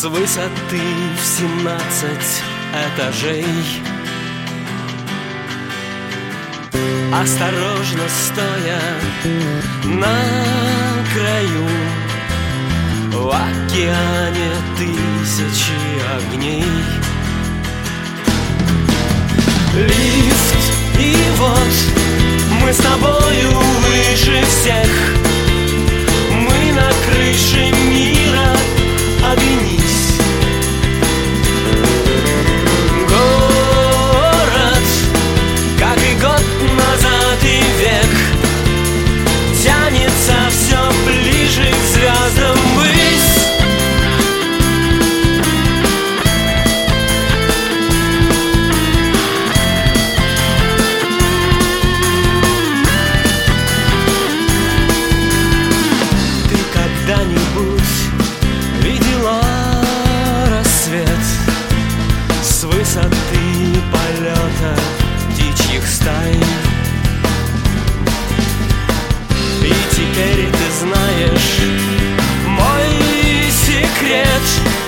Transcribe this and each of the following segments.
высоты в 17 этажей. Осторожно стоя на краю, в океане тысячи огней. Лифт, и вот мы с тобою выше всех. Мы на крыше мира, оглянись. Город, как и год назад и век, тянется все ближе к звездам ввысь. Ты когда-нибудь видела рассвет с высоты полета птичьих стай? И теперь ты знаешь мой секрет,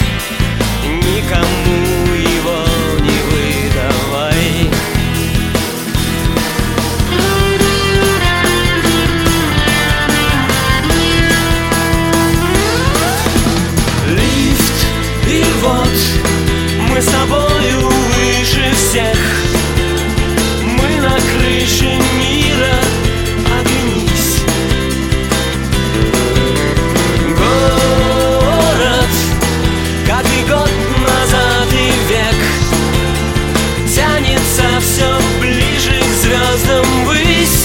никому его не выдавай. Лифт, и вот мы с тобою выше всех. Мы на крыше мира, оглянись. Город, как и год назад и век, тянется все ближе к звездам ввысь.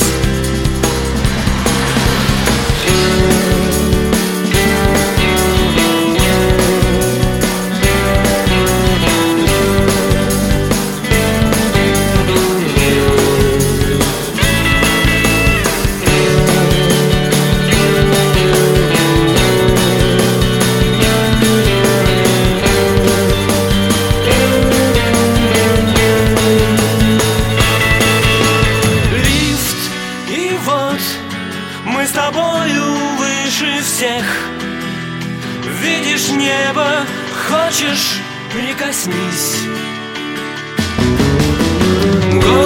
Мы с тобою выше всех. Видишь небо, хочешь — прикоснись.